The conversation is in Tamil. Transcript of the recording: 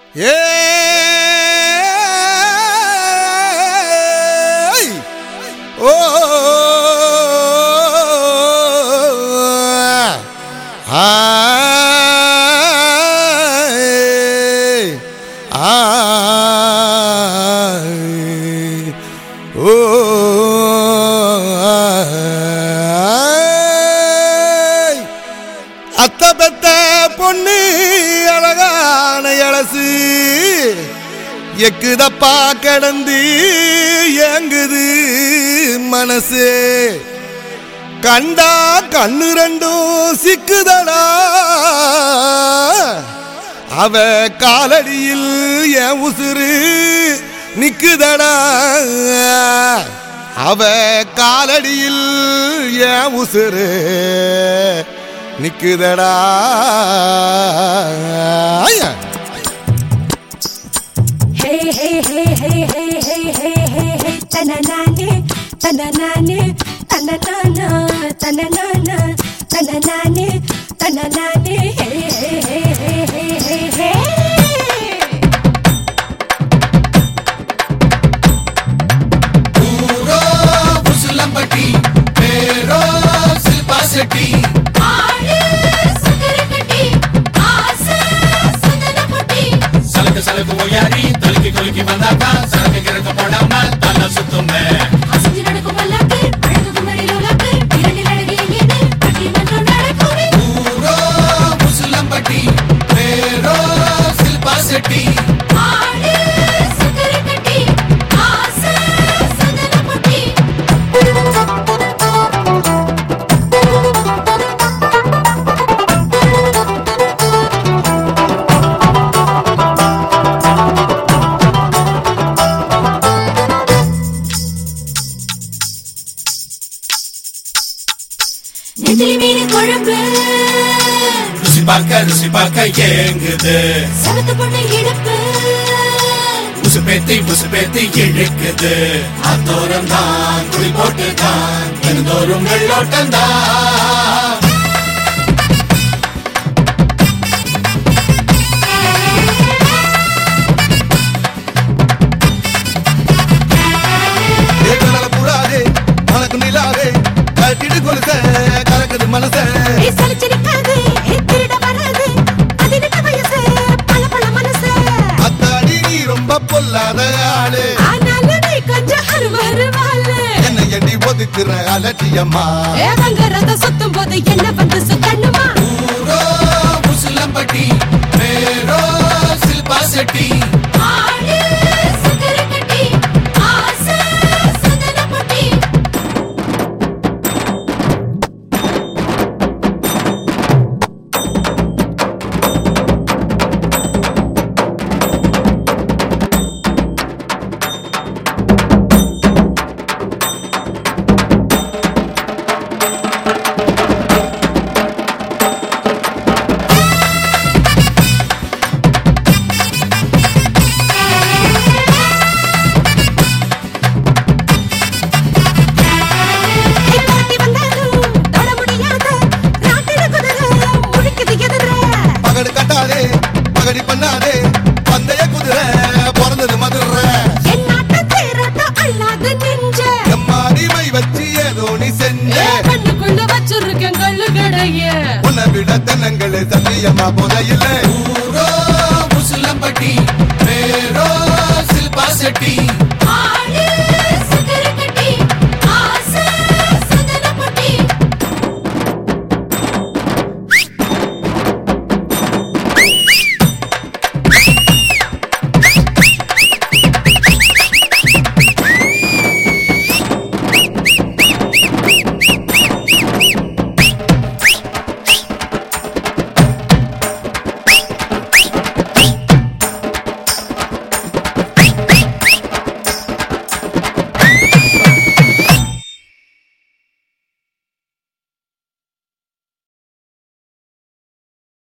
அத்த பெத்த பொண்ணு அழகான இளசு எக்குதப்பா கடந்து ஏங்குது மனசு கண்டா கண்ணு ரெண்டும் சிக்குதடா அவ காலடியில் என் உசுறு நிக்குதடா அவ காலடியில் என் உசுறு நிக்குதடா ஹே ஹே ஹே ஹே ஹே ஹே ஹே ஹே ஹே தனனானே தனனானே தனனானா தனனானா தனனானே தனனானே ஹே ஹே ஹே ஹே ஹே ஹே பூரோ புசுலம்பட்டி பேரோ சில்பா செட்டி சலக்கு ஓயாரி தொலைக்கி கொலுக்கி வந்தாக்கா சரக்கு கிழக்கு போடாம தலை சுத்துமே அசைஞ்சு நடக்கும் மல்லாக்கு அழகு குமரி லோலாக்கு இரண்டில் அழகிய ஏது பட்டிமன்றம் நடக்குமே பூரோ புசுலம்பட்டி பேரோ சில்பா செட்டி ஆடு சக்கரை கட்டி ஆசை சந்தன பொட்டி நெத்திலி மீன் குழம்பு ருசி பார்க்க ஏங்குது சவத்து பொண்ணு இடுப்பு உசு பேத்தி இழுக்குது அத்தோரம் தான் குடி போட்டு தான் தினந்தோறும் வெள்ளோட்டம் தான் மனசே சலிச்சிருக்காது திருட வராது பதினெட்டு வயசு பல பல மனசு அத்தாடி நீ ரொம்ப பொல்லாத ஆளு ஆனாலும் நீ கொஞ்சம் அருவருவாளு என்னை எண்ணி ஒதுக்குற அலட்சியம்மா ஏவங்கிறத சுத்தும் போது என்ன வந்து சுத்தணுமா பூரோ புசுலம்பட்டி பேரோ சில்பா செட்டி ஆடு சக்கரை கட்டி ஆசை சந்தன பொட்டி பகடி பண்ணாதே பந்தய குதிரை பிறந்தது மதுரை என் நாட்டை தேராட்ட அல்லாது நெஞ்ச எம்மாடி மை வச்சு ஏதோ நீ செஞ்ச கண்ணுக்குள்ள வச்சிருக்கேன் கல்லு கடைய உன்னை விட தென்னங்களே சத்தியமா போதையில்லை